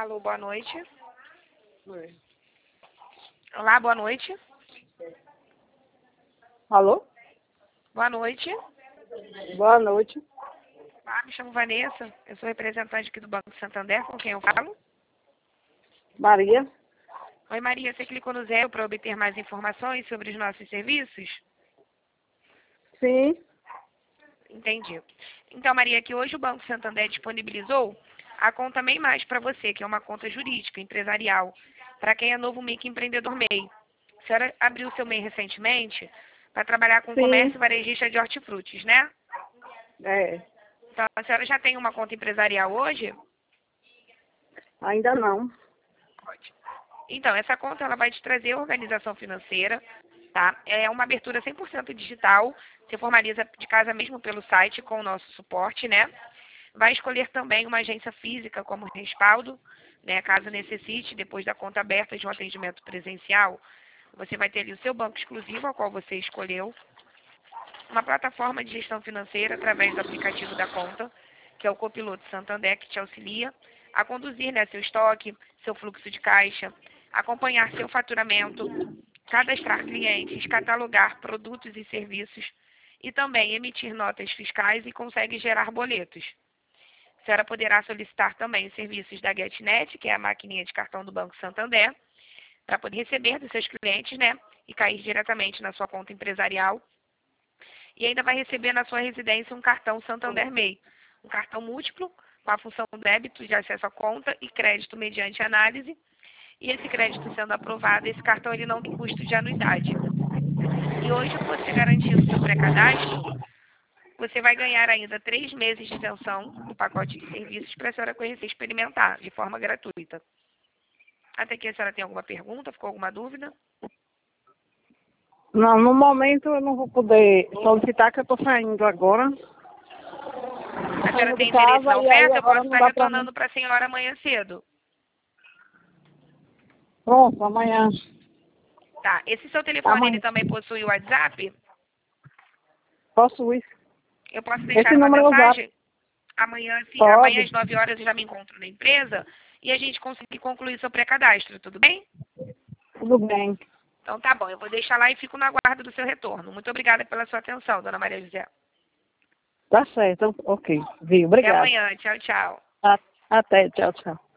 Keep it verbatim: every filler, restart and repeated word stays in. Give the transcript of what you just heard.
Alô, boa noite. Oi. Olá, boa noite. Alô? Boa noite. Boa noite. Ah, me chamo Vanessa, eu sou representante aqui do Banco Santander, com quem eu falo. Maria? Oi, Maria, você clicou no zero para obter mais informações sobre os nossos serviços? Sim. Entendi. Então, Maria, que hoje o Banco Santander disponibilizou a conta MEI Mais para você, que é uma conta jurídica, empresarial, para quem é novo microempreendedor MEI. A senhora abriu seu MEI recentemente para trabalhar com Sim. comércio varejista de hortifrutis, né? É. Então, a senhora já tem uma conta empresarial hoje? Ainda não. Pode. Então, essa conta ela vai te trazer organização financeira, tá? É uma abertura cem por cento digital. Você formaliza de casa mesmo pelo site com o nosso suporte, né? Vai escolher também uma agência física como respaldo, né? Caso necessite, depois da conta aberta de um atendimento presencial, você vai ter ali o seu banco exclusivo, ao qual você escolheu, uma plataforma de gestão financeira através do aplicativo da conta, que é o Copiloto Santander, que te auxilia a conduzir, né, seu estoque, seu fluxo de caixa, acompanhar seu faturamento, cadastrar clientes, catalogar produtos e serviços e também emitir notas fiscais e consegue gerar boletos. A senhora poderá solicitar também os serviços da GetNet, que é a maquininha de cartão do Banco Santander, para poder receber dos seus clientes, né, e cair diretamente na sua conta empresarial. E ainda vai receber na sua residência um cartão Santander MEI, um cartão múltiplo com a função débito de acesso à conta e crédito mediante análise. E esse crédito sendo aprovado, esse cartão ele não tem custo de anuidade. E hoje, você garantindo o seu pré-cadastro, você vai ganhar ainda três meses de isenção do pacote de serviços para a senhora conhecer e experimentar de forma gratuita. Até aqui a senhora tem alguma pergunta? Ficou alguma dúvida? Não, no momento eu não vou poder solicitar, que eu estou saindo agora. A senhora Saindo tem de interesse na casa e aí oferta? Eu agora posso não estar dá para mim. retornando para a senhora amanhã cedo. Pronto, amanhã. Tá. Esse seu telefone, ele Amanhã. também possui o WhatsApp? Posso ir? Eu posso deixar Esse uma número é o zap. mensagem? Amanhã, sim, amanhã Pode. às nove horas eu já me encontro na empresa e a gente conseguir concluir seu pré-cadastro, tudo bem? Tudo bem. Então tá bom, eu vou deixar lá e fico na guarda do seu retorno. Muito obrigada pela sua atenção, dona Maria José. Tá certo. Ok. Viu. Até Obrigado. amanhã. Tchau, tchau. A- Até. Tchau, tchau.